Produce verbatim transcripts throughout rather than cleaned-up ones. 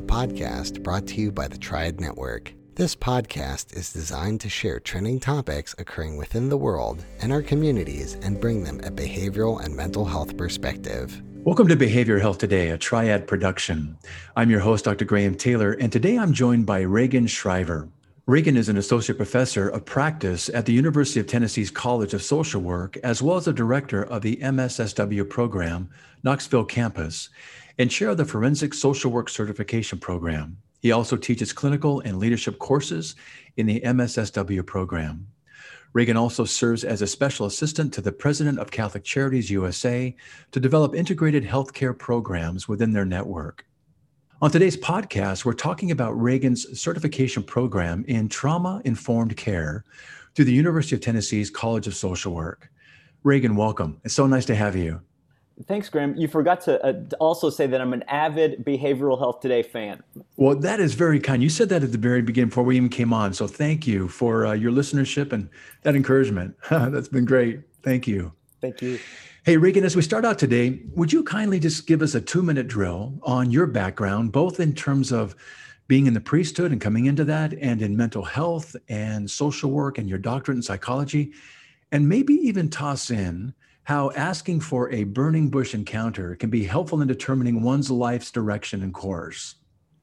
podcast brought to you by the Triad Network. This podcast is designed to share trending topics occurring within the world and our communities and bring them a behavioral and mental health perspective. Welcome to Behavior Health Today, a Triad production. I'm your host, Doctor Graham Taylor, and today I'm joined by Reagan Shriver. Reagan is an associate professor of practice at the University of Tennessee's College of Social Work, as well as a director of the M S S W program, Knoxville campus, and chair of the Forensic Social Work Certification Program. He also teaches clinical and leadership courses in the M S S W program. Reagan also serves as a special assistant to the president of Catholic Charities U S A to develop integrated healthcare programs within their network. On today's podcast, we're talking about Reagan's certification program in trauma-informed care through the University of Tennessee's College of Social Work. Reagan, welcome. It's so nice to have you. Thanks, Graham. You forgot to uh, also say that I'm an avid Behavioral Health Today fan. Well, that is very kind. You said that at the very beginning before we even came on. So thank you for uh, your listenership and that encouragement. That's been great. Thank you. Thank you. Hey, Reagan, as we start out today, would you kindly just give us a two-minute drill on your background, both in terms of being in the priesthood and coming into that, and in mental health and social work and your doctorate in psychology, and maybe even toss in how asking for a burning bush encounter can be helpful in determining one's life's direction and course?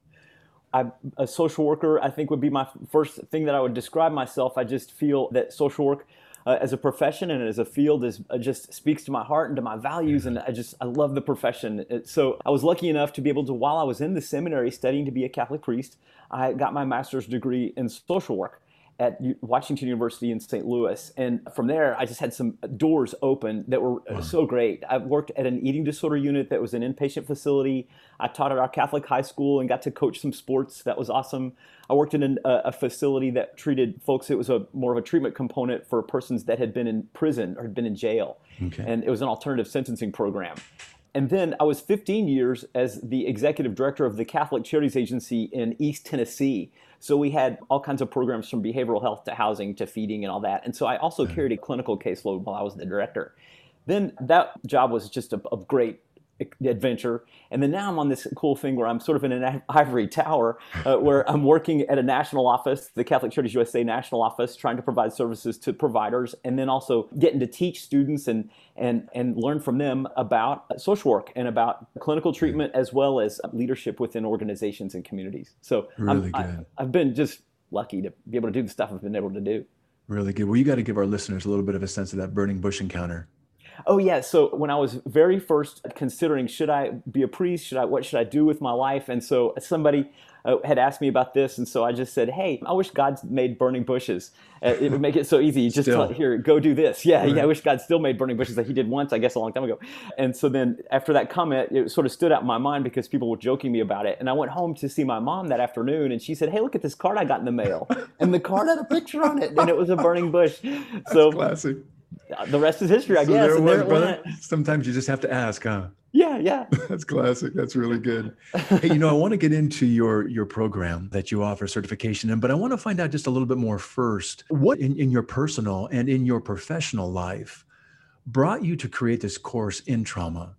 I'm a social worker, I think, would be my first thing that I would describe myself. I just feel that social work uh, as a profession and as a field is uh, just speaks to my heart and to my values, and I just I love the profession. It, so I was lucky enough to be able to, while I was in the seminary studying to be a Catholic priest, I got my master's degree in social work at Washington University in Saint Louis. And from there, I just had some doors open that were wow. so great. I worked at an eating disorder unit that was an inpatient facility. I taught at our Catholic high school and got to coach some sports. That was awesome. I worked in an, a facility that treated folks. It was a more of a treatment component for persons that had been in prison or had been in jail. Okay. And it was an alternative sentencing program. And then I was fifteen years as the executive director of the Catholic Charities Agency in East Tennessee. So we had all kinds of programs from behavioral health to housing to feeding and all that. And so I also yeah. carried a clinical caseload while I was the director. Then that job was just a, a great adventure. And then now I'm on this cool thing where I'm sort of in an ivory tower uh, where I'm working at a national office, the Catholic Charities U S A national office, trying to provide services to providers, and then also getting to teach students and and and learn from them about social work and about clinical treatment as well as leadership within organizations and communities. So really I'm, good. I, I've been just lucky to be able to do the stuff I've been able to do. Really good. Well, you got to give our listeners a little bit of a sense of that burning bush encounter. Oh yeah. So when I was very first considering, should I be a priest? Should I, what should I do with my life? And so somebody uh, had asked me about this. And so I just said, hey, I wish God made burning bushes. Uh, it would make it so easy. Just tell, here, go do this. Yeah. Right. Yeah. I wish God still made burning bushes that he did once, I guess a long time ago. And so then after that comment, it sort of stood out in my mind because people were joking me about it. And I went home to see my mom that afternoon and she said, hey, look at this card I got in the mail. And the card had a picture on it and it was a burning bush. That's so classic. The rest is history, I so guess. There and was, there it brother. went. Sometimes you just have to ask, huh? Yeah, yeah. That's classic. That's really good. Hey, you know, I want to get into your your program that you offer certification in, but I want to find out just a little bit more first. What in, in your personal and in your professional life brought you to create this course in trauma?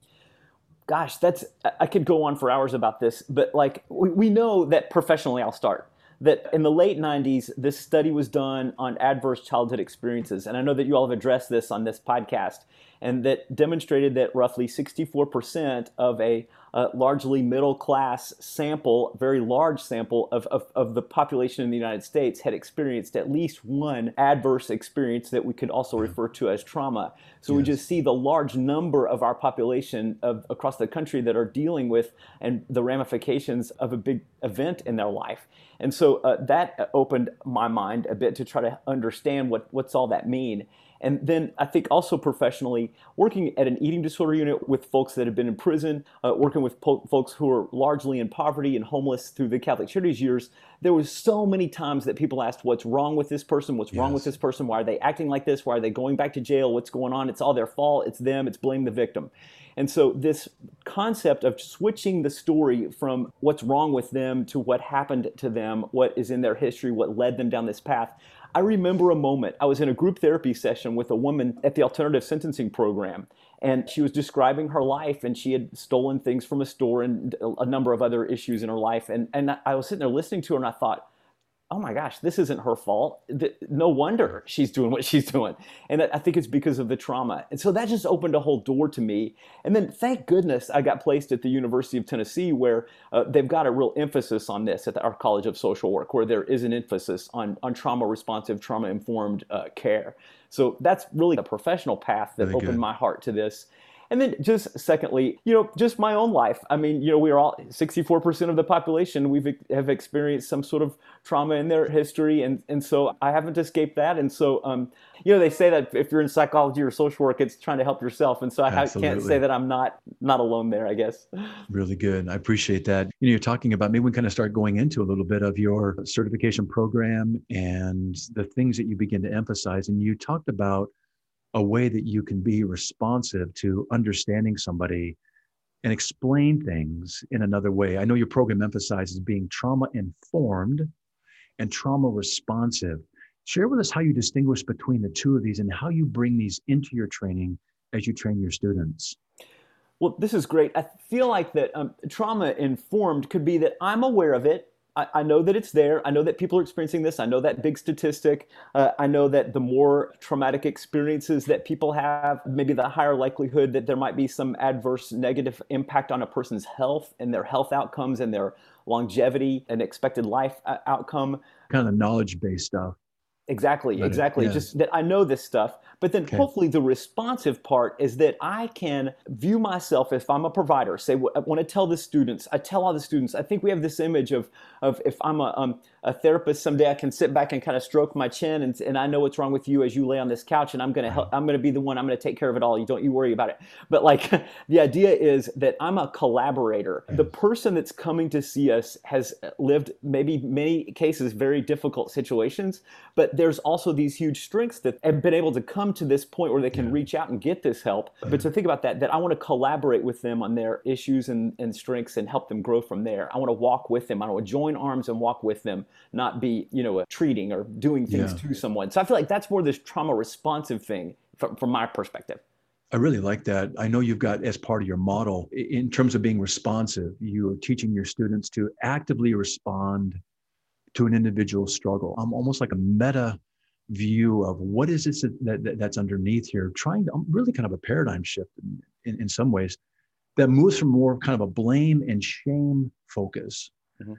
Gosh, that's I could go on for hours about this, but like we, we know that professionally, I'll start. That in the late nineties, this study was done on adverse childhood experiences. And I know that you all have addressed this on this podcast, and that demonstrated that roughly sixty-four percent of a uh, largely middle-class sample, very large sample of, of, of the population in the United States had experienced at least one adverse experience that we could also refer to as trauma. So yes. we just see the large number of our population of, across the country that are dealing with and the ramifications of a big event in their life. And so uh, that opened my mind a bit to try to understand what, what's all that mean. And then I think also professionally, working at an eating disorder unit with folks that have been in prison, uh, working with po- folks who are largely in poverty and homeless through the Catholic Charities years, there was so many times that people asked, what's wrong with this person? What's yes. wrong with this person? Why are they acting like this? Why are they going back to jail? What's going on? It's all their fault. It's them. It's blame the victim. And so this concept of switching the story from what's wrong with them to what happened to them, what is in their history, what led them down this path. I remember a moment, I was in a group therapy session with a woman at the alternative sentencing program, And she was describing her life, and she had stolen things from a store and a number of other issues in her life. And, and I was sitting there listening to her, and I thought, oh my gosh, this isn't her fault. No wonder she's doing what she's doing. And I think it's because of the trauma. And so that just opened a whole door to me. And then thank goodness I got placed at the University of Tennessee, where uh, they've got a real emphasis on this at the, our College of Social Work, where there is an emphasis on, on trauma responsive, trauma informed uh, care. So that's really the professional path that Very opened good. my heart to this. And then just secondly, you know, just my own life. I mean, you know, we are all sixty-four percent of the population. We've have experienced some sort of trauma in their history. And, and so I haven't escaped that. And so, um, you know, they say that if you're in psychology or social work, it's trying to help yourself. And so I Absolutely. can't say that I'm not, not alone there, I guess. Really good. I appreciate that. You know, you're talking about, maybe we can kind of start going into a little bit of your certification program and the things that you begin to emphasize. And you talked about a way that you can be responsive to understanding somebody and explain things in another way. I know your program emphasizes being trauma informed and trauma responsive. Share with us how you distinguish between the two of these and how you bring these into your training as you train your students. Well, this is great. I feel like that um, trauma informed could be that I'm aware of it. I know that it's there. I know that people are experiencing this. I know that big statistic. Uh, I know that the more traumatic experiences that people have, maybe the higher likelihood that there might be some adverse negative impact on a person's health and their health outcomes and their longevity and expected life outcome. Kind of knowledge-based stuff. Exactly, Right. exactly. Yeah. Just that I know this stuff. But then Okay. hopefully the responsive part is that I can view myself, if I'm a provider, say, I want to tell the students, I tell all the students, I think we have this image of, of if I'm a, um, a therapist, someday I can sit back and kind of stroke my chin and, and I know what's wrong with you as you lay on this couch, and I'm going to help, I'm going to be the one, I'm going to take care of it all. You don't, you worry about it. But like the idea is that I'm a collaborator. The person that's coming to see us has lived maybe many cases, very difficult situations, but there's also these huge strengths that have been able to come to this point where they can Yeah. reach out and get this help. But to think about that, that I want to collaborate with them on their issues and, and strengths and help them grow from there. I want to walk with them. I want to join arms and walk with them, not be, you know, treating or doing things Yeah. to someone. So I feel like that's more this trauma responsive thing from, from my perspective. I really like that. I know you've got, as part of your model, i- in terms of being responsive, you are teaching your students to actively respond to an individual struggle. I'm almost like a meta view of what is this that, that that's underneath here, trying to really kind of a paradigm shift in, in, in some ways that moves from more kind of a blame and shame focus Mhm.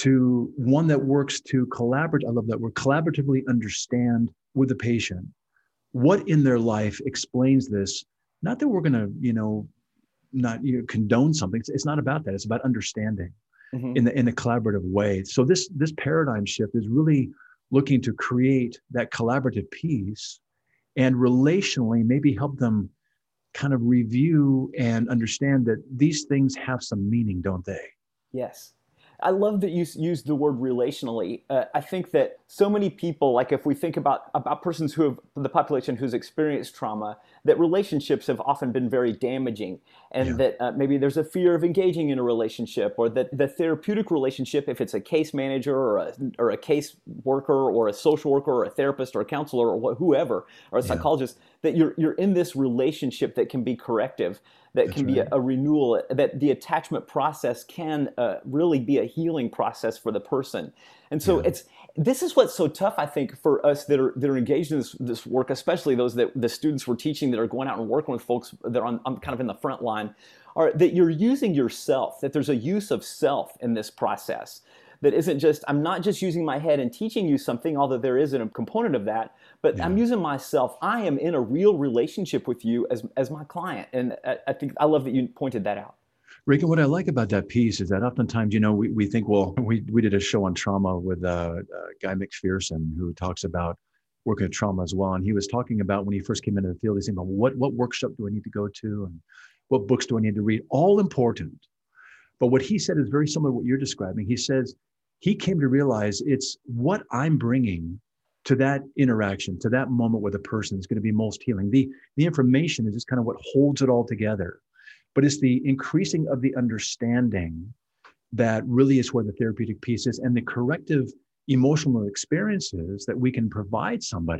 to one that works to collaborate. I love that word, collaboratively understand with the patient what in their life explains this. Not that we're going to, you know, not you know, condone something. It's, it's not about that. It's about understanding Mhm. in the in a collaborative way. So this this paradigm shift is really looking to create that collaborative piece and relationally maybe help them kind of review and understand that these things have some meaning, don't they? Yes. I love that you s- used the word relationally. Uh, I think that so many people, like if we think about about persons who have the population who's experienced trauma, that relationships have often been very damaging, and Yeah. that uh, maybe there's a fear of engaging in a relationship, or that the therapeutic relationship, if it's a case manager or a or a case worker or a social worker or a therapist or a counselor or wh- whoever or a Yeah. psychologist, that you're you're in this relationship that can be corrective, that That's can be right. a, a renewal, that the attachment process can uh, really be a healing process for the person. And so Yeah. it's this is what's so tough, I think, for us that are that are engaged in this, this work, especially those that the students we're teaching that are going out and working with folks that are on, on kind of in the front line, are that you're using yourself, that there's a use of self in this process. That isn't just, I'm not just using my head and teaching you something, although there is a component of that, but Yeah. I'm using myself. I am in a real relationship with you as, as my client. And I, I think I love that you pointed that out. Reagan, what I like about that piece is that oftentimes, you know, we, we think, well, we, we did a show on trauma with uh, uh, Guy McPherson, who talks about working with trauma as well. And he was talking about when he first came into the field, he's saying, well, what, what workshop do I need to go to? And what books do I need to read? All important. But what he said is very similar to what you're describing. He says he came to realize it's what I'm bringing to that interaction, to that moment with a person is going to be most healing. The, the information is just kind of what holds it all together. But it's the increasing of the understanding that really is where the therapeutic piece is, and the corrective emotional experiences that we can provide somebody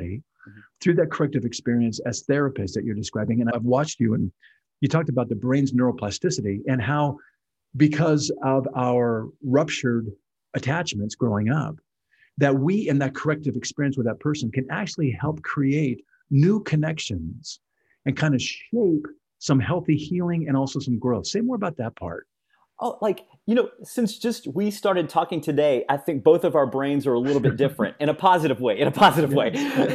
mm-hmm. through that corrective experience as therapists that you're describing. And I've watched you, and you talked about the brain's neuroplasticity and how, because of our ruptured attachments growing up, that we in that corrective experience with that person can actually help create new connections and kind of shape some healthy healing and also some growth. Say more about that part. Oh, like, you know, since just we started talking today, I think both of our brains are a little bit different in a positive way, in a positive way.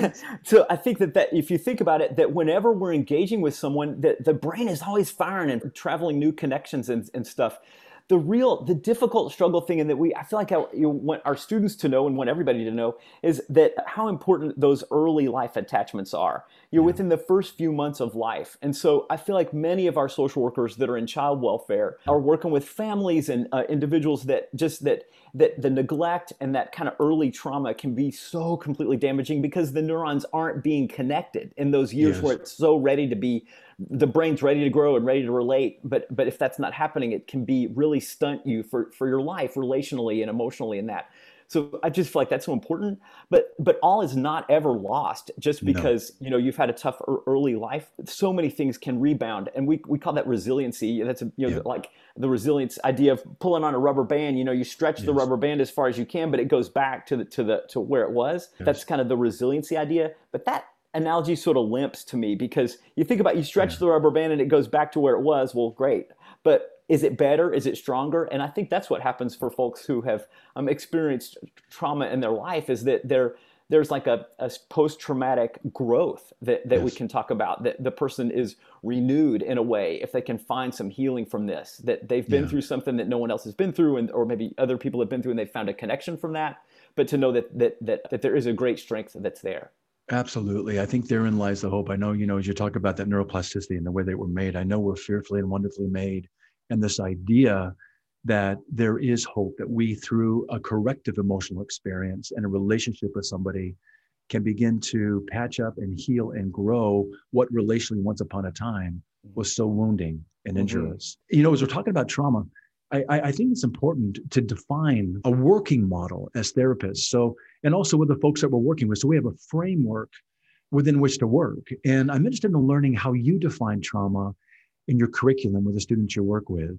So I think that, that if you think about it, that whenever we're engaging with someone, that the brain is always firing and traveling new connections and, and stuff. The real, the difficult struggle thing, and that we, I feel like I you want our students to know and want everybody to know, is that how important those early life attachments are. You're yeah. within the first few months of life. And so I feel like many of our social workers that are in child welfare are working with families and uh, individuals that just that, that the neglect and that kind of early trauma can be so completely damaging because the neurons aren't being connected in those years yes. where it's so ready to be, the brain's ready to grow and ready to relate. But but if that's not happening, it can be really stunt you for, for your life relationally and emotionally in that. So I just feel like that's so important. But but all is not ever lost just because no. you know you've had a tough early life. So many things can rebound, and we we call that resiliency. That's a, you know yeah. like the resilience idea of pulling on a rubber band. You know, you stretch yes. the rubber band as far as you can, but it goes back to the to the to where it was. Yes. That's kind of the resiliency idea. But that analogy sort of limps to me because you think about you stretch yeah. the rubber band and it goes back to where it was. Well, great, but is it better? Is it stronger? And I think that's what happens for folks who have um, experienced trauma in their life, is that there there's like a, a post-traumatic growth that, that yes. we can talk about, that the person is renewed in a way if they can find some healing from this, that they've been yeah. through something that no one else has been through, and or maybe other people have been through and they've found a connection from that, but to know that that that, that there is a great strength that's there. Absolutely. I think therein lies the hope. I know, you know, as you talk about that neuroplasticity and the way they were made, I know we're fearfully and wonderfully made. And this idea that there is hope, that we, through a corrective emotional experience and a relationship with somebody, can begin to patch up and heal and grow what relationally once upon a time was so wounding and injurious. Mm-hmm. You know, as we're talking about trauma, I, I think it's important to define a working model as therapists. So, and also with the folks that we're working with. So we have a framework within which to work. And I'm interested in learning how you define trauma in your curriculum with the students you work with.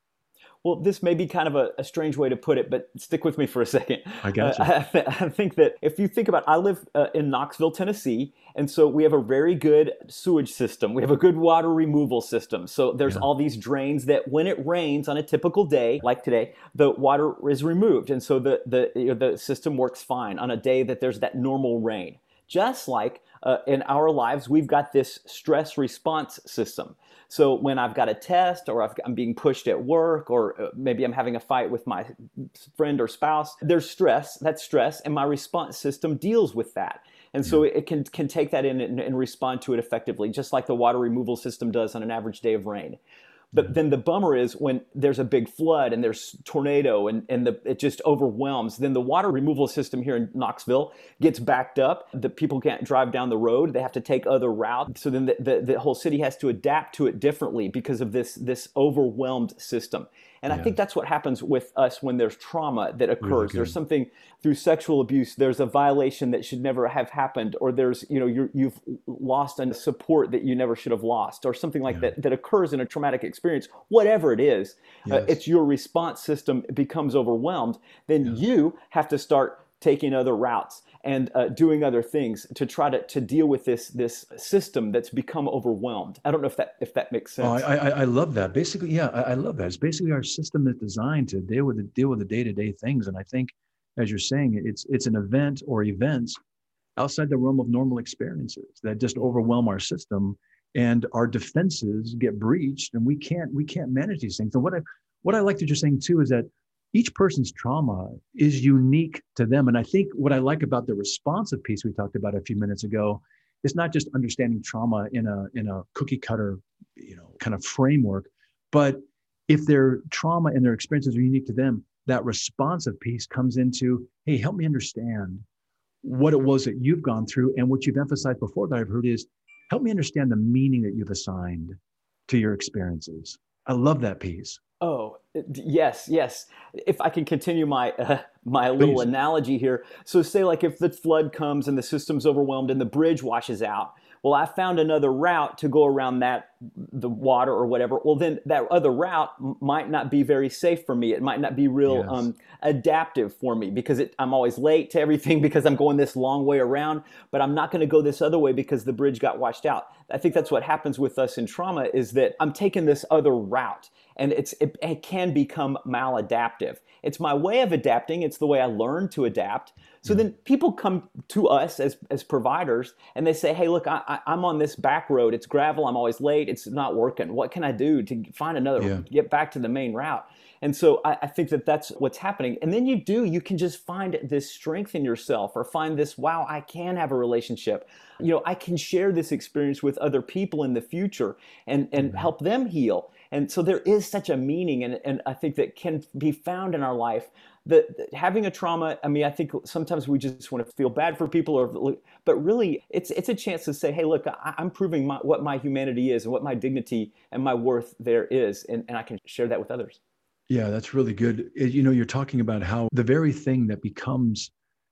Well, this may be kind of a, a strange way to put it, but stick with me for a second. I got you. Uh, I, th- I think that if you think about, I live uh, in Knoxville, Tennessee, and so we have a very good sewage system. We have a good water removal system. So there's yeah. all these drains that when it rains on a typical day, like today, the water is removed. And so the, the, you know, the system works fine on a day that there's that normal rain. Just like uh, in our lives, we've got this stress response system. So when I've got a test, or I've, I'm being pushed at work, or maybe I'm having a fight with my friend or spouse, there's stress, that's stress, and my response system deals with that. And so it can can take that in and, and respond to it effectively, just like the water removal system does on an average day of rain. But then the bummer is when there's a big flood and there's tornado and, and the, it just overwhelms, then the water removal system here in Knoxville gets backed up. The people can't drive down the road. They have to take other routes. So then the, the, the whole city has to adapt to it differently because of this, this overwhelmed system. And yeah. I think that's what happens with us when there's trauma that occurs. Really there's something through sexual abuse, there's a violation that should never have happened, or there's, you know, you're, you've lost a support that you never should have lost, or something like yeah. that that occurs in a traumatic experience, whatever it is. Yes. Uh, it's your response system becomes overwhelmed. Then yeah. you have to start taking other routes and uh, doing other things to try to, to deal with this this system that's become overwhelmed. I don't know if that if that makes sense. Oh, I I, I love that. Basically, yeah, I, I love that. It's basically our system that's designed to deal with the deal with the day-to-day things. And I think, as you're saying, it's it's an event or events outside the realm of normal experiences that just overwhelm our system, and our defenses get breached, and we can't we can't manage these things. And what I what I like that you're saying too is that each person's trauma is unique to them. And I think what I like about the responsive piece we talked about a few minutes ago is not just understanding trauma in a in a cookie cutter, you know, kind of framework, but if their trauma and their experiences are unique to them, that responsive piece comes into, hey, help me understand what it was that you've gone through. And what you've emphasized before that I've heard is, help me understand the meaning that you've assigned to your experiences. I love that piece. Oh, yes, yes. If I can continue my uh, my little Please. analogy here. So say like if the flood comes and the system's overwhelmed and the bridge washes out, well, I found another route to go around that the water or whatever. Well, then that other route m- might not be very safe for me. It might not be real Yes. um, adaptive for me because it, I'm always late to everything because I'm going this long way around. But I'm not going to go this other way because the bridge got washed out. I think that's what happens with us in trauma is that I'm taking this other route. And it's it, it can become maladaptive. It's my way of adapting. It's the way I learned to adapt. So Yeah. then people come to us as, as providers and they say, hey, look, I, I, I'm on this back road. It's gravel. I'm always late. It's not working. What can I do to find another, Yeah. get back to the main route? And so I, I think that that's what's happening. And then you do, you can just find this strength in yourself or find this, wow, I can have a relationship. You know, I can share this experience with other people in the future and, and Right. help them heal. And so there is such a meaning, and, and I think that can be found in our life. That, that having a trauma, I mean, I think sometimes we just want to feel bad for people, or but really, it's it's a chance to say, hey, look, I, I'm proving my, what my humanity is and what my dignity and my worth there is, and, and I can share that with others. Yeah, that's really good. It- you know, you're talking about how the very thing that becomes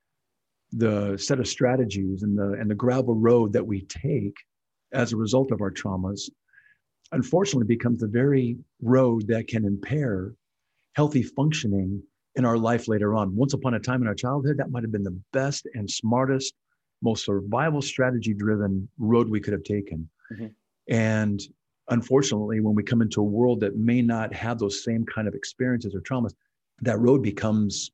the set of strategies and the and the gravel road that we take as a result of our traumas, unfortunately becomes the very road that can impair healthy functioning in our life later on. Once upon a time in our childhood, that might have been the best and smartest, most survival strategy driven road we could have taken. Mm-hmm. And unfortunately, when we come into a world that may not have those same kind of experiences or traumas, that road becomes,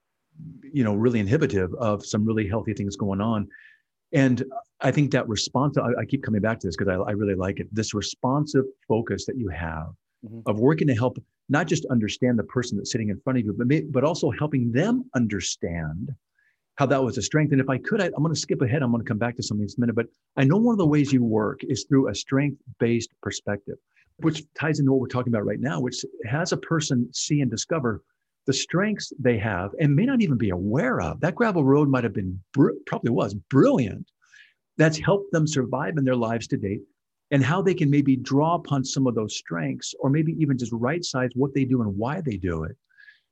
you know, really inhibitive of some really healthy things going on. And I think that response, I, I keep coming back to this because I, I really like it, this responsive focus that you have Mm-hmm. of working to help not just understand the person that's sitting in front of you, but, may, but also helping them understand how that was a strength. And if I could, I, I'm going to skip ahead. I'm going to come back to something in this minute, but I know one of the ways you work is through a strength-based perspective, which ties into what we're talking about right now, which has a person see and discover the strengths they have and may not even be aware of. That gravel road might have been, probably was brilliant. That's helped them survive in their lives to date, and how they can maybe draw upon some of those strengths, or maybe even just right size what they do and why they do it.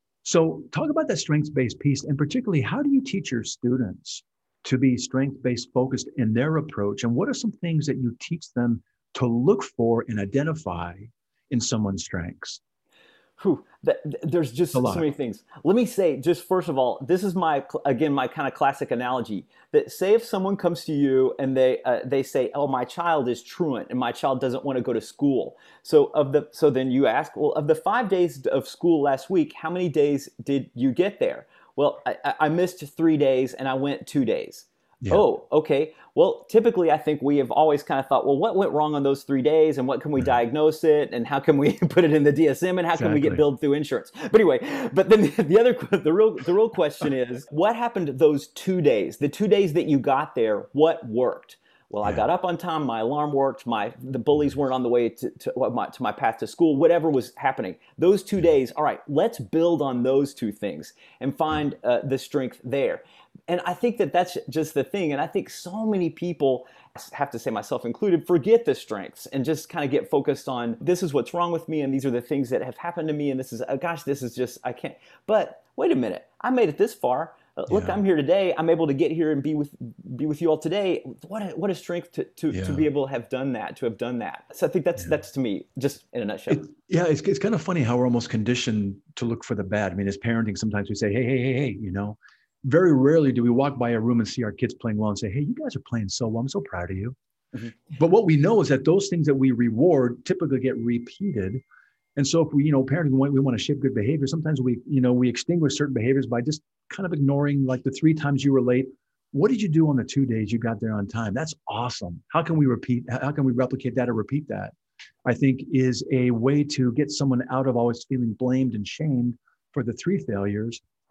So talk about that strengths-based piece, and particularly, how do you teach your students to be strength-based focused in their approach? And what are some things that you teach them to look for and identify in someone's strengths? Whew, that, there's just so many things. Let me say, just first of all, this is my, again, my kind of classic analogy that say if someone comes to you and they uh, they say, oh, my child is truant and my child doesn't want to go to school. So of the so then you ask, well, of the five days of school last week, how many days did you get there? Well, I, I missed three days and I went two days. Yeah. Oh, okay. Well, typically, I think we have always kind of thought, well, what went wrong on those three days and what can we right. diagnose it and how can we put it in the D S M and how exactly. can we get billed through insurance? But anyway, but then the other, the real, the real question is, what happened those two days, the two days that you got there, what worked? Well, yeah. I got up on time, my alarm worked, my the bullies weren't on the way to, to, my, to my path to school, whatever was happening. Those two days, all right, let's build on those two things and find uh, the strength there. And I think that that's just the thing. And I think so many people, I have to say myself included, forget the strengths and just kind of get focused on this is what's wrong with me and these are the things that have happened to me and this is, oh gosh, this is just, I can't. But wait a minute, I made it this far. Uh, look, yeah. I'm here today. I'm able to get here and be with be with you all today. What a, what a strength to to, yeah. to be able to have done that, to have done that. So I think that's yeah. that's to me, just in a nutshell. It, yeah, it's it's kind of funny how we're almost conditioned to look for the bad. I mean, as parenting, sometimes we say, hey, hey, hey, hey, you know, very rarely do we walk by a room and see our kids playing well and say, hey, you guys are playing so well. I'm so proud of you. Mm-hmm. But what we know is that those things that we reward typically get repeated. And so if we, you know, parenting, we want, we want to shape good behavior. Sometimes we, you know, we extinguish certain behaviors by just kind of ignoring like the three times you were late. What did you do on the two days you got there on time? That's awesome. How can we repeat, how can we replicate that or repeat that? I think is a way to get someone out of always feeling blamed and shamed for the three failures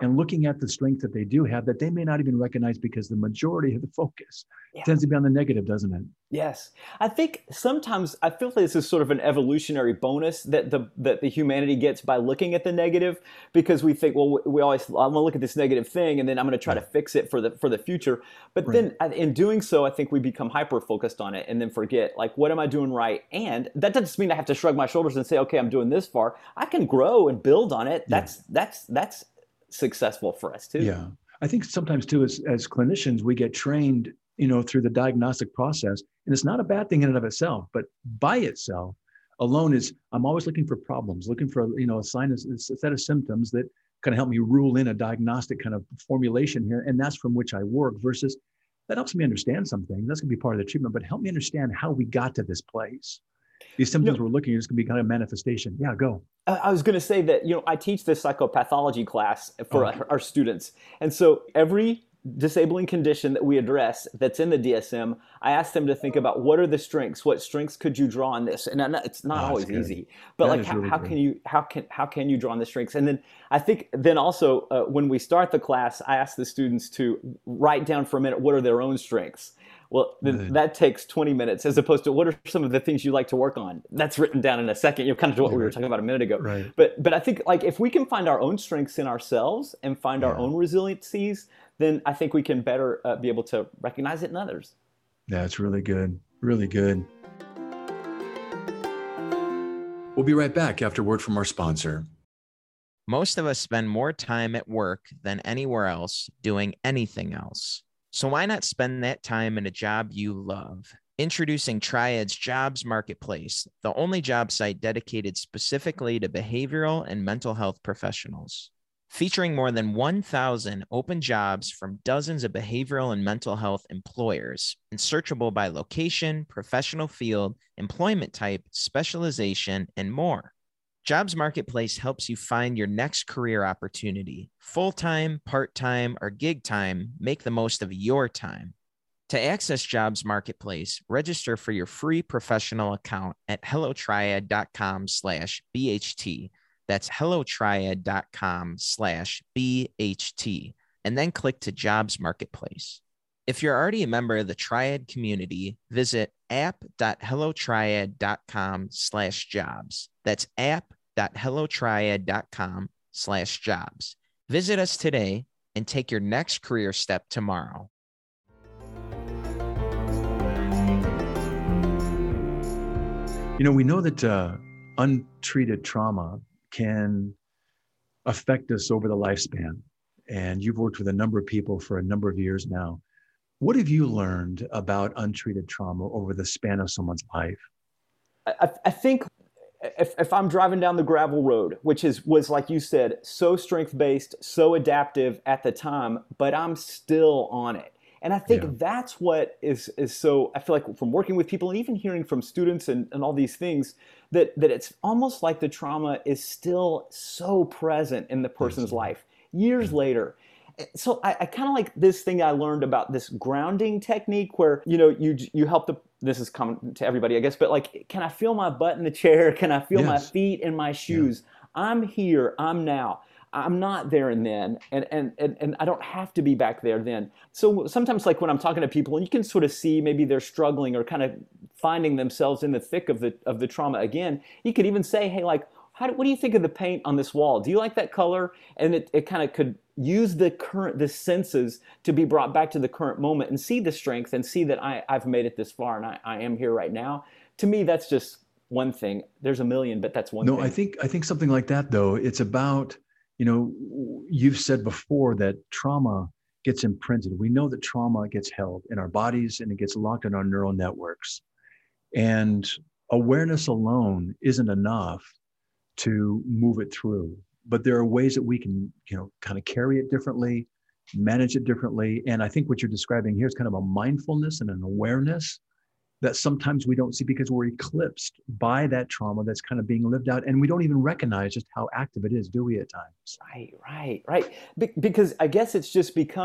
and looking at the strength that they do have that they may not even recognize because the majority of the focus yeah. tends to be on the negative, doesn't it? Yes. I think sometimes I feel like this is sort of an evolutionary bonus that the that the humanity gets by looking at the negative, because we think, well, we always, I'm going to look at this negative thing and then I'm going to try yeah. to fix it for the for the future. But right. then in doing so, I think we become hyper-focused on it and then forget, like, what am I doing right? And that doesn't mean I have to shrug my shoulders and say, okay, I'm doing this far. I can grow and build on it. That's yeah. that's that's successful for us too. Yeah. I think sometimes too, as, as clinicians, we get trained, you know, through the diagnostic process, and it's not a bad thing in and of itself, but by itself alone is, I'm always looking for problems, looking for, you know, a sign, a set of symptoms that kind of help me rule in a diagnostic kind of formulation here. And that's from which I work, versus that helps me understand something. That's going to be part of the treatment, but help me understand how we got to this place. These symptoms you know, we're looking at is going to be kind of manifestation. Yeah, go. I was going to say that, you know, I teach this psychopathology class for oh. our, our students. And so every disabling condition that we address that's in the D S M, I ask them to think about, what are the strengths? What strengths could you draw on this? And it's not oh, always good. easy, but that like how, really how can you how can how can you draw on the strengths? And then I think then also uh, when we start the class, I ask the students to write down for a minute, what are their own strengths? Well, then that takes twenty minutes, as opposed to what are some of the things you like to work on? That's written down in a second. You're kind of what we were talking about a minute ago. Right. But but I think, like, if we can find our own strengths in ourselves and find yeah. our own resiliencies, then I think we can better uh, be able to recognize it in others. That's really good. Really good. We'll be right back after word from our sponsor. Most of us spend more time at work than anywhere else doing anything else. So why not spend that time in a job you love? Introducing Triad's Jobs Marketplace, the only job site dedicated specifically to behavioral and mental health professionals. Featuring more than one thousand open jobs from dozens of behavioral and mental health employers, and searchable by location, professional field, employment type, specialization, and more. Jobs Marketplace helps you find your next career opportunity. Full-time, part-time, or gig time, make the most of your time. To access Jobs Marketplace, register for your free professional account at hellotriad.com slash BHT. That's hellotriad.com slash BHT, and then click to Jobs Marketplace. If you're already a member of the Triad community, visit app.hellotriad.com slash jobs. That's app.hellotriad.com slash jobs. Visit us today and take your next career step tomorrow. You know, we know that uh, untreated trauma can affect us over the lifespan. And you've worked with a number of people for a number of years now. What have you learned about untreated trauma over the span of someone's life? I, I think if, if I'm driving down the gravel road, which is was, like you said, so strength-based, so adaptive at the time, but I'm still on it. And I think yeah. that's what is is so, I feel like from working with people and even hearing from students and, and all these things, that, that it's almost like the trauma is still so present in the person's mm-hmm. life years mm-hmm. later. So I, I kind of like this thing I learned about this grounding technique where, you know, you you help the, this is common to everybody, I guess, but like, can I feel my butt in the chair? Can I feel yes. my feet in my shoes? Yeah. I'm here, I'm now. I'm not there and then, and, and, and, and I don't have to be back there then. So sometimes, like when I'm talking to people and you can sort of see maybe they're struggling or kind of finding themselves in the thick of the of the trauma again, you could even say, hey, like, how do, what do you think of the paint on this wall? Do you like that color? And it, it kind of could use the current, the senses to be brought back to the current moment and see the strength and see that I, I've made it this far and I, I am here right now. To me, that's just one thing. There's a million, but that's one no, thing. No, I think I think something like that, though, it's about, you know, you've said before that trauma gets imprinted. We know that trauma gets held in our bodies and it gets locked in our neural networks. And awareness alone isn't enough to move it through. But there are ways that we can, you know, kind of carry it differently, manage it differently. And I think what you're describing here is kind of a mindfulness and an awareness that sometimes we don't see because we're eclipsed by that trauma that's kind of being lived out. And we don't even recognize just how active it is, do we, at times? Right, right, right. Be- because I guess it's just become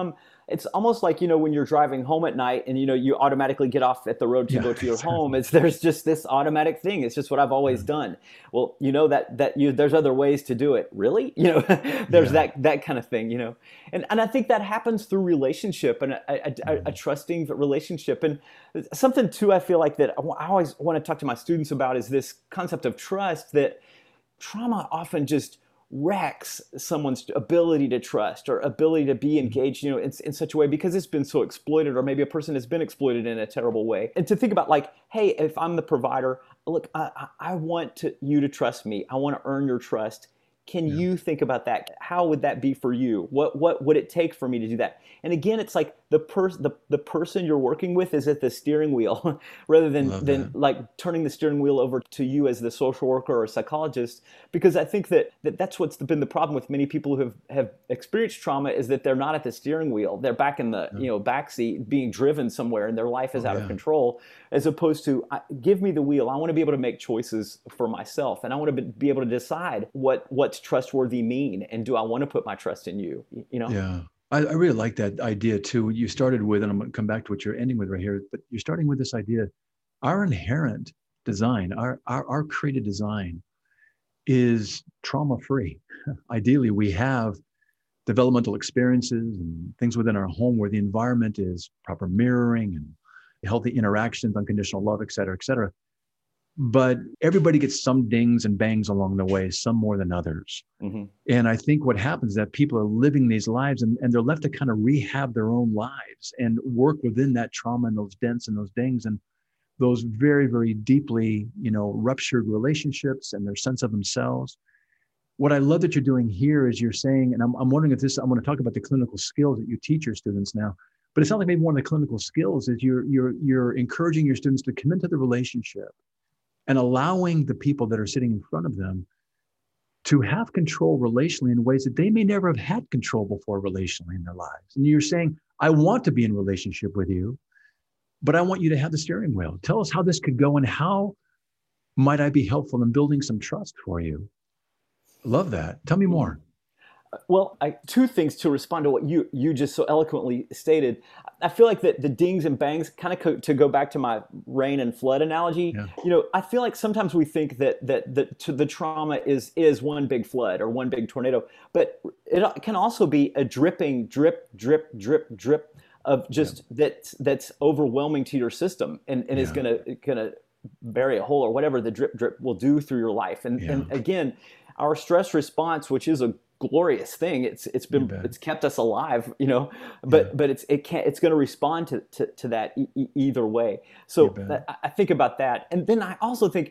it's almost like, you know, when you're driving home at night and, you know, you automatically get off at the road to Yeah, go to your exactly. home. It's, there's just this automatic thing. It's just what I've always Yeah. done. Well, you know, that, that you, there's other ways to do it. Really? You know, there's Yeah. that, that kind of thing, you know, and, and I think that happens through relationship and a, a, a, Mm-hmm. a trusting relationship. And something too, I feel like that I I always want to talk to my students about is this concept of trust, that trauma often just wrecks someone's ability to trust or ability to be engaged, you know, in, in such a way because it's been so exploited, or maybe a person has been exploited in a terrible way. And to think about like, hey, if I'm the provider, look, I, I I want to, you to trust me. I want to earn your trust. Can Yeah. you think about that? How would that be for you? What what would it take for me to do that? And again, it's like the person the, the person you're working with is at the steering wheel rather than Love than that. like turning the steering wheel over to you as the social worker or psychologist. Because I think that, that that's what's been the problem with many people who have, have experienced trauma, is that they're not at the steering wheel. They're back in the you know back seat being driven somewhere, and their life is Oh, out yeah. of control. As opposed to I, give me the wheel. I want to be able to make choices for myself, and I want to be, be able to decide what what's trustworthy mean, and do I want to put my trust in you? You know. Yeah. I, I really like that idea too. You started with, and I'm going to come back to what you're ending with right here, but you're starting with this idea, our inherent design, our, our, our created design is trauma-free. Ideally, we have developmental experiences and things within our home where the environment is proper mirroring and healthy interactions, unconditional love, et cetera, et cetera. But everybody gets some dings and bangs along the way, some more than others. Mm-hmm. And I think what happens is that people are living these lives and, and they're left to kind of rehab their own lives and work within that trauma and those dents and those dings and those very, very deeply, you know, ruptured relationships and their sense of themselves. What I love that you're doing here is you're saying, and I'm, I'm wondering if this, I'm going to talk about the clinical skills that you teach your students now, but it sounds like maybe one of the clinical skills is you're, you're, you're encouraging your students to come into the relationship and allowing the people that are sitting in front of them to have control relationally in ways that they may never have had control before relationally in their lives. And you're saying, I want to be in relationship with you, but I want you to have the steering wheel. Tell us how this could go and how might I be helpful in building some trust for you? Love that. Tell me more. Well, I, two things to respond to what you you just so eloquently stated. I feel like that the dings and bangs, kind of co- to go back to my rain and flood analogy. Yeah. You know, I feel like sometimes we think that that that to the trauma is is one big flood or one big tornado, but it can also be a dripping drip drip drip drip of just yeah. that that's overwhelming to your system and and yeah. is gonna gonna bury a hole or whatever the drip drip will do through your life. And yeah. and again, our stress response, which is a glorious thing, it's it's been it's kept us alive, you know, but yeah. but it's it can't it's going to respond to to, to that e- either way. So I, I think about that, and then I also think,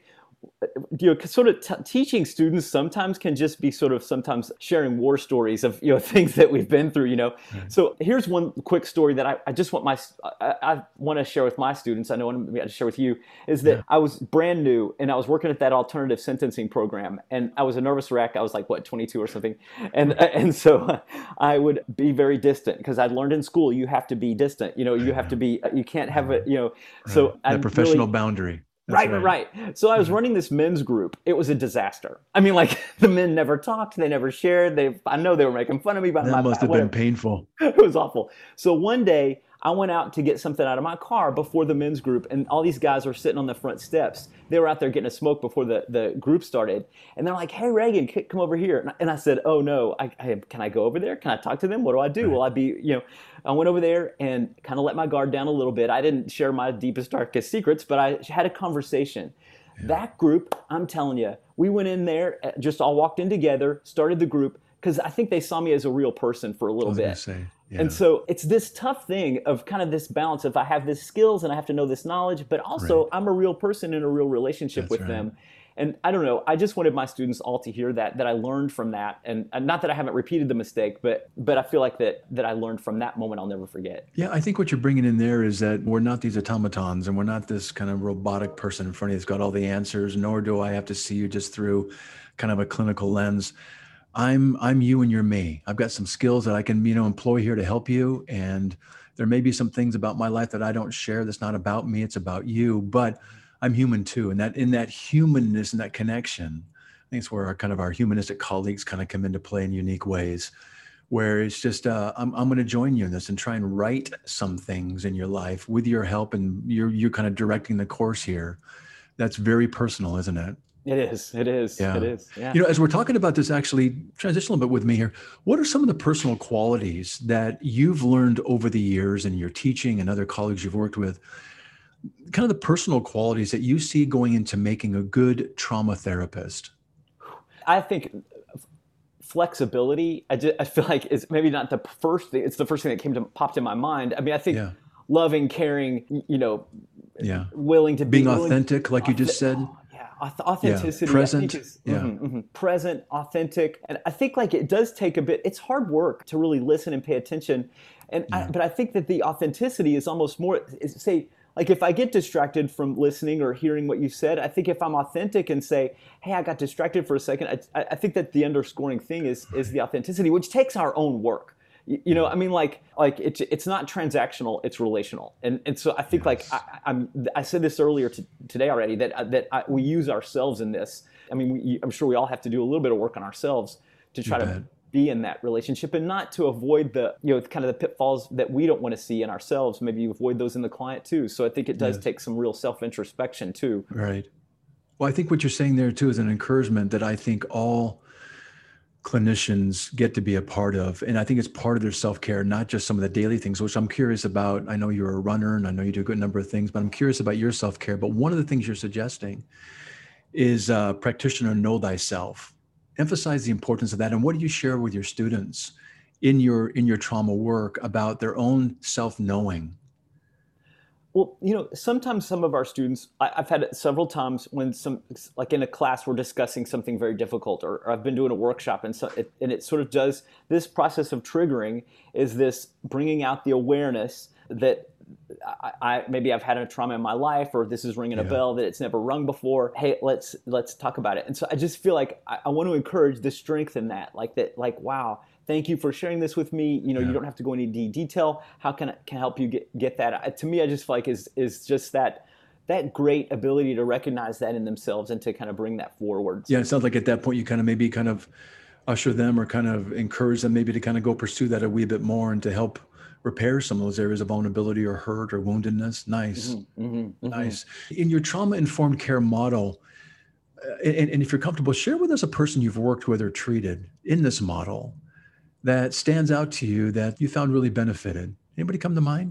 you know, sort of t- teaching students sometimes can just be sort of sometimes sharing war stories of, you know, things that we've been through, you know. Right. So here's one quick story that I, I just want my I, I want to share with my students. I know I'm going to share with you is that yeah. I was brand new and I was working at that alternative sentencing program, and I was a nervous wreck. I was like what twenty-two or something, and and so I would be very distant because I'd learned in school you have to be distant. You know, you have to be you can't have it. You know, right. so that professional really, boundary. That's right, right, right. So I was running this men's group. It was a disaster. I mean, like the men never talked. They never shared. They, I know they were making fun of me. But that my, must have whatever. been painful. It was awful. So one day I went out to get something out of my car before the men's group, and all these guys were sitting on the front steps. They were out there getting a smoke before the, the group started. And they're like, hey, Reagan, come over here. And I, and I said, oh, no, I, I, can I go over there? Can I talk to them? What do I do? Right. Will I be, you know, I went over there and kind of let my guard down a little bit. I didn't share my deepest, darkest secrets, but I had a conversation. Yeah. That group, I'm telling you, we went in there, just all walked in together, started the group, because I think they saw me as a real person for a little bit. Say, yeah. And so it's this tough thing of kind of this balance of I have this skills and I have to know this knowledge, but also right. I'm a real person in a real relationship That's with right. them. And I don't know, I just wanted my students all to hear that, that I learned from that. And, and not that I haven't repeated the mistake, but but I feel like that that I learned from that moment I'll never forget. Yeah, I think what you're bringing in there is that we're not these automatons and we're not this kind of robotic person in front of you that's got all the answers, nor do I have to see you just through kind of a clinical lens. I'm I'm you and you're me. I've got some skills that I can, you know, employ here to help you. And there may be some things about my life that I don't share that's not about me, it's about you. But I'm human too. And that in that humanness and that connection, I think it's where our kind of our humanistic colleagues kind of come into play in unique ways. where it's just, uh, I'm, I'm going to join you in this and try and right some things in your life with your help. And you're, you're kind of directing the course here. That's very personal, isn't it? It is. It is. Yeah. It is. Yeah. You know, as we're talking about this, actually transition a little bit with me here. What are some of the personal qualities that you've learned over the years in your teaching and other colleagues you've worked with, kind of the personal qualities that you see going into making a good trauma therapist? I think flexibility, I, just, I feel like is maybe not the first thing. It's the first thing that came to popped in my mind. I mean, I think yeah. loving, caring, you know, yeah, willing to be being willing, authentic, like you just said. Oh, yeah, authenticity, yeah. present, is, yeah, mm-hmm, mm-hmm. present, authentic, and I think like it does take a bit. It's hard work to really listen and pay attention, and yeah. I, but I think that the authenticity is almost more is, say. Like if I get distracted from listening or hearing what you said, I think if I'm authentic and say, hey, I got distracted for a second, I, I think that the underscoring thing is is the authenticity, which takes our own work. You, you know, I mean, like like it's it's not transactional, it's relational. And and so I think yes. like I, I'm I said this earlier to, today already that that I, we use ourselves in this. I mean, we, I'm sure we all have to do a little bit of work on ourselves to try to be in that relationship and not to avoid the, you know, kind of the pitfalls that we don't want to see in ourselves. Maybe you avoid those in the client too. So I think it does yes. take some real self-introspection too. Right. Well, I think what you're saying there too is an encouragement that I think all clinicians get to be a part of. And I think it's part of their self-care, not just some of the daily things, which I'm curious about. I know you're a runner and I know you do a good number of things, but I'm curious about your self-care. But one of the things you're suggesting is uh, practitioner know thyself. Emphasize the importance of that. And what do you share with your students in your in your trauma work about their own self-knowing? Well, you know, sometimes some of our students, I, I've had it several times when some, like in a class, we're discussing something very difficult, or, or I've been doing a workshop, and so it, and it sort of does this process of triggering is this bringing out the awareness that I, I maybe I've had a trauma in my life, or this is ringing yeah. a bell that it's never rung before. Hey, let's let's talk about it. And so I just feel like I, I want to encourage the strength in that, like that, like wow, thank you for sharing this with me. You know, yeah. you don't have to go into detail. How can I can I help you get get that? I, to me, I just feel like is is just that that great ability to recognize that in themselves and to kind of bring that forward. Yeah, it sounds like at that point you kind of maybe kind of usher them or kind of encourage them maybe to kind of go pursue that a wee bit more and to help repair some of those areas of vulnerability or hurt or woundedness. Nice. Mm-hmm, mm-hmm, nice. Mm-hmm. In your trauma-informed care model, uh, and, and if you're comfortable, share with us a person you've worked with or treated in this model that stands out to you that you found really benefited. Anybody come to mind?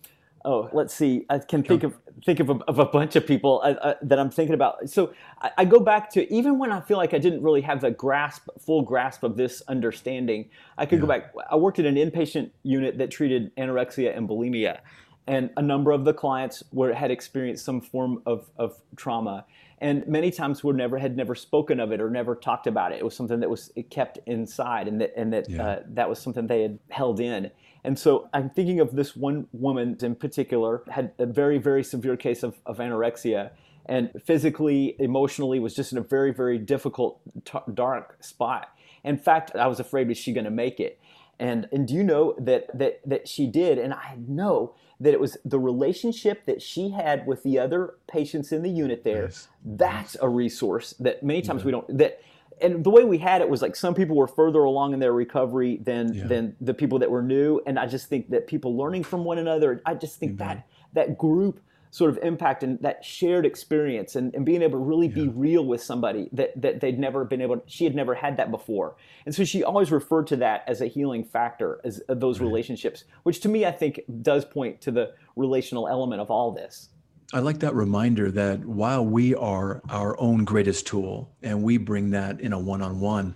Oh, let's see. I can think of think of a, of a bunch of people uh, uh, that I'm thinking about. So I, I go back to even when I feel like I didn't really have the grasp, full grasp of this understanding. I could yeah. go back. I worked in an inpatient unit that treated anorexia and bulimia, and a number of the clients were had experienced some form of of trauma, and many times were never had never spoken of it or never talked about it. It was something that was kept inside, and that and that yeah. uh, that was something they had held in. And so I'm thinking of this one woman in particular, had a very, very severe case of, of anorexia, and physically, emotionally was just in a very, very difficult, t- dark spot. In fact, I was afraid, was she going to make it? And and do you know that that that she did? And I know that it was the relationship that she had with the other patients in the unit there. Yes. That's a resource that many times yeah. we don't, that, and the way we had it was like some people were further along in their recovery than yeah. than the people that were new. And I just think that people learning from one another, I just think mm-hmm. that that group sort of impact and that shared experience and, and being able to really yeah. be real with somebody that, that they'd never been able to, she had never had that before. And so she always referred to that as a healing factor, as uh, those right. relationships, which to me, I think does point to the relational element of all this. I like that reminder that while we are our own greatest tool and we bring that in a one-on-one,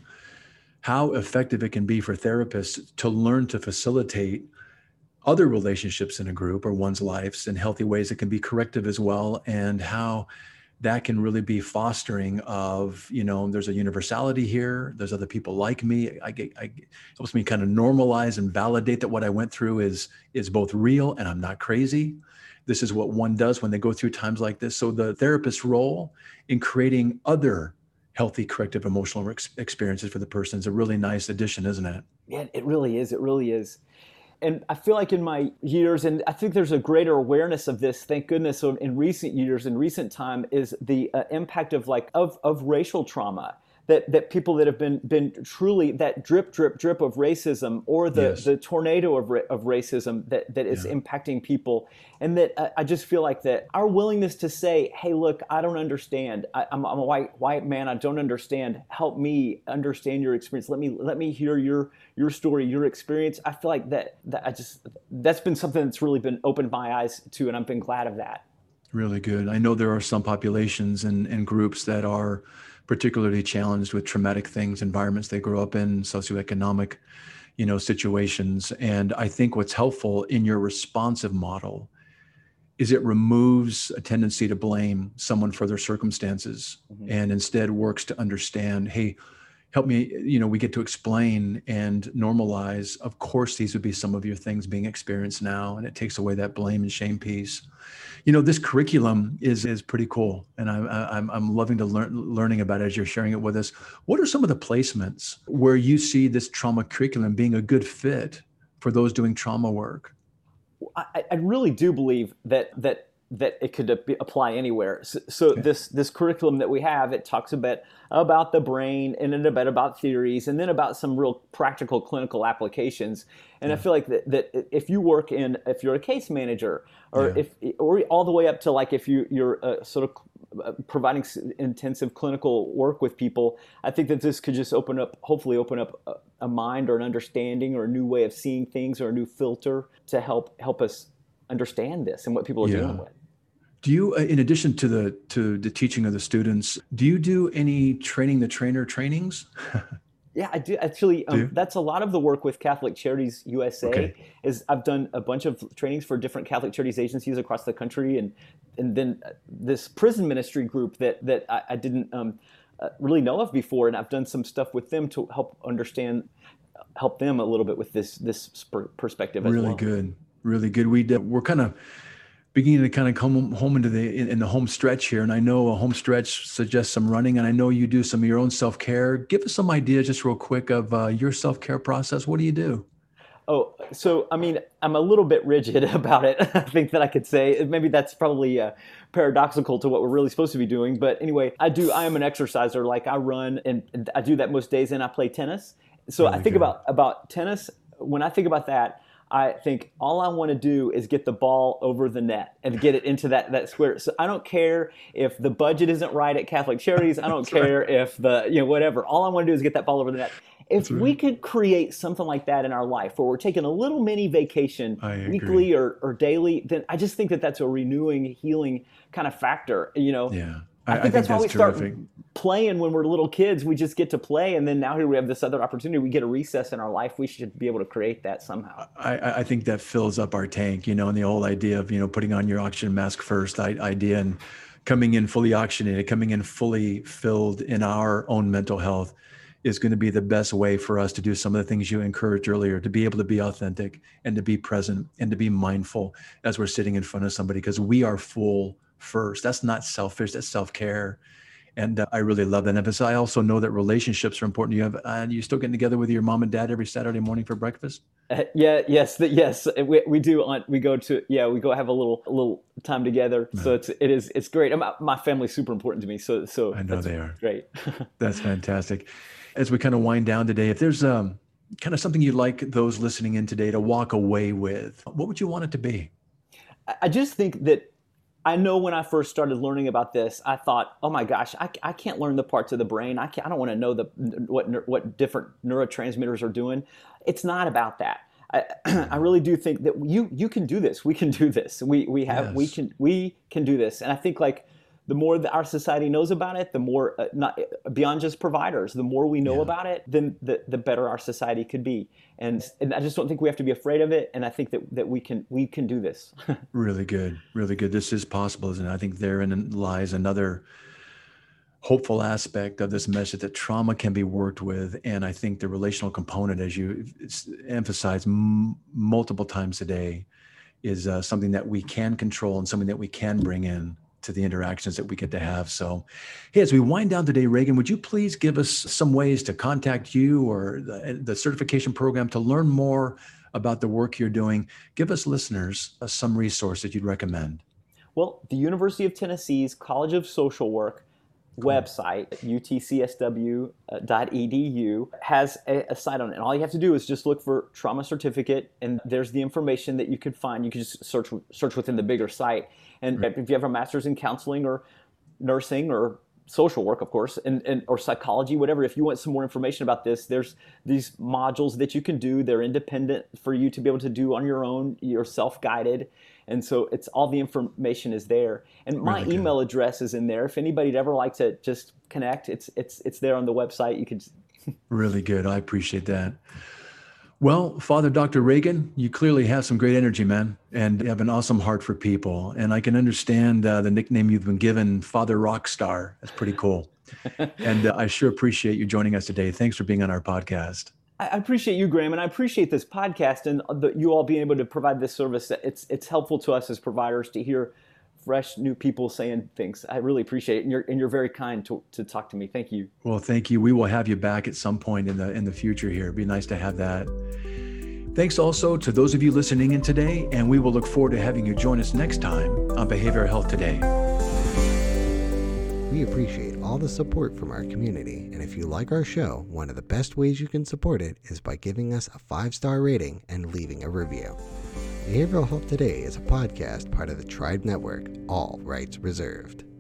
how effective it can be for therapists to learn to facilitate other relationships in a group or one's lives in healthy ways that can be corrective as well, and how that can really be fostering of, you know, there's a universality here. There's other people like me. I get, I, it helps me kind of normalize and validate that what I went through is, is both real and I'm not crazy. This is what one does when they go through times like this. So the therapist's role in creating other healthy, corrective emotional ex- experiences for the person is a really nice addition, isn't it? Yeah, it really is. It really is. And I feel like in my years, and I think there's a greater awareness of this, thank goodness, in recent years, in recent time, is the uh, impact of like of, of racial trauma. that that people that have been been truly that drip drip drip of racism, or the Yes. the tornado of ra- of racism that that is Yeah. impacting people. And that uh, I just feel like that our willingness to say, hey, look, I don't understand. I, I'm, I'm a white white man. I don't understand. Help me understand your experience. Let me let me hear your your story, your experience. I feel like that that I just that's been something that's really been opened my eyes to, and I've been glad of that. Really good. I know there are some populations and, and groups that are particularly challenged with traumatic things, environments they grow up in, socioeconomic, you know, situations. And I think what's helpful in your responsive model is it removes a tendency to blame someone for their circumstances, mm-hmm. and instead works to understand, hey, help me, you know, we get to explain and normalize. Of course, these would be some of your things being experienced now, and it takes away that blame and shame piece. You know, this curriculum is is pretty cool, and I'm I'm I'm loving to learn learning about it as you're sharing it with us. What are some of the placements where you see this trauma curriculum being a good fit for those doing trauma work? I, I really do believe that that that it could apply anywhere. So, so okay. this this curriculum that we have, it talks a bit about the brain, and then a bit about theories, and then about some real practical clinical applications. And yeah. I feel like that, that if you work in, if you're a case manager, or yeah. if, or all the way up to like if you you're uh, sort of providing intensive clinical work with people, I think that this could just open up, hopefully open up a, a mind or an understanding or a new way of seeing things or a new filter to help help us understand this and what people are yeah. dealing with. Do you, in addition to the to the teaching of the students, do you do any training the trainer trainings? Yeah, I do. Actually, um, do that's a lot of the work with Catholic Charities U S A. Okay. Is I've done a bunch of trainings for different Catholic Charities agencies across the country, and and then this prison ministry group that that I, I didn't um, uh, really know of before, and I've done some stuff with them to help understand, help them a little bit with this this perspective as really well. Really good, really good. We did, we're kind of beginning to kind of come home into the in, in the home stretch here, and I know a home stretch suggests some running, and I know you do some of your own self-care. Give us some ideas, just real quick, of uh, your self-care process. What do you do? Oh, so I mean, I'm a little bit rigid about it. I think that I could say maybe that's probably uh, paradoxical to what we're really supposed to be doing. But anyway, I do. I am an exerciser. Like I run, and, and I do that most days, and I play tennis. So really I think good. about about tennis. When I think about that, I think all I want to do is get the ball over the net and get it into that, that square. So I don't care if the budget isn't right at Catholic Charities. I don't care right. if the, you know, whatever. All I want to do is get that ball over the net. If right. we could create something like that in our life where we're taking a little mini vacation weekly or, or daily, then I just think that that's a renewing, healing kind of factor, you know? Yeah. I, I think I that's think why that's we terrific. start playing when we're little kids. We just get to play, and then now here we have this other opportunity. We get a recess in our life. We should be able to create that somehow. I, I think that fills up our tank, you know, and the whole idea of, you know, putting on your oxygen mask first idea and coming in fully oxygenated, coming in fully filled in our own mental health is going to be the best way for us to do some of the things you encouraged earlier, to be able to be authentic and to be present and to be mindful as we're sitting in front of somebody, because we are full first. That's not selfish, that's self-care. And uh, I really love that emphasis. I also know that relationships are important. You have, uh, you still getting together with your mom and dad every Saturday morning for breakfast? Uh, yeah, yes, the, yes, we, we do. On, we go to, yeah, we go have a little, a little time together. Man. So it's, it is, it's great. I'm, my family's super important to me. So, so I know they are. Great. That's fantastic. As we kind of wind down today, if there's um, kind of something you'd like those listening in today to walk away with, what would you want it to be? I just think that I know when I first started learning about this, I thought, oh my gosh, I, I can't learn the parts of the brain. I can't, I don't want to know the what what different neurotransmitters are doing. It's not about that. I, I really do think that you you can do this. We can do this. We we have yes. we can we can do this. And I think like the more that our society knows about it, the more uh, not beyond just providers, the more we know yeah. about it, then the, the better our society could be. And and I just don't think we have to be afraid of it. And I think that, that we can we can do this. Really good, really good. This is possible, isn't it? I think therein lies another hopeful aspect of this message that trauma can be worked with. And I think the relational component, as you emphasized m- multiple times today, is uh, something that we can control and something that we can bring in to the interactions that we get to have. So, hey, as we wind down today, Reagan, would you please give us some ways to contact you or the, the certification program to learn more about the work you're doing? Give us listeners uh, some resource that you'd recommend. Well, the University of Tennessee's College of Social Work website, U T C S W dot E D U, has a, a site on it. And all you have to do is just look for trauma certificate, and there's the information that you could find. You can just search search within the bigger site. And right. if you have a master's in counseling or nursing or social work, of course, and, and or psychology, whatever, if you want some more information about this, there's these modules that you can do. They're independent for you to be able to do on your own. You're self-guided. And so it's all the information is there. And my really email good. address is in there. If anybody'd ever like to just connect, it's it's it's there on the website. You could. Really good. I appreciate that. Well, Father Doctor Reagan, you clearly have some great energy, man, and you have an awesome heart for people. And I can understand uh, the nickname you've been given, Father Rockstar. That's pretty cool. And uh, I sure appreciate you joining us today. Thanks for being on our podcast. I appreciate you, Graham, and I appreciate this podcast and the, you all being able to provide this service. It's it's helpful to us as providers to hear fresh, new people saying things. I really appreciate it, and you're and you're very kind to, to talk to me. Thank you. Well, thank you. We will have you back at some point in the in the future here. It'd be nice to have that. Thanks also to those of you listening in today, and we will look forward to having you join us next time on Behavioral Health Today. We appreciate all the support from our community, and if you like our show, one of the best ways you can support it is by giving us a five-star rating and leaving a review. Behavioral Health Today is a podcast part of the Tribe Network, all rights reserved.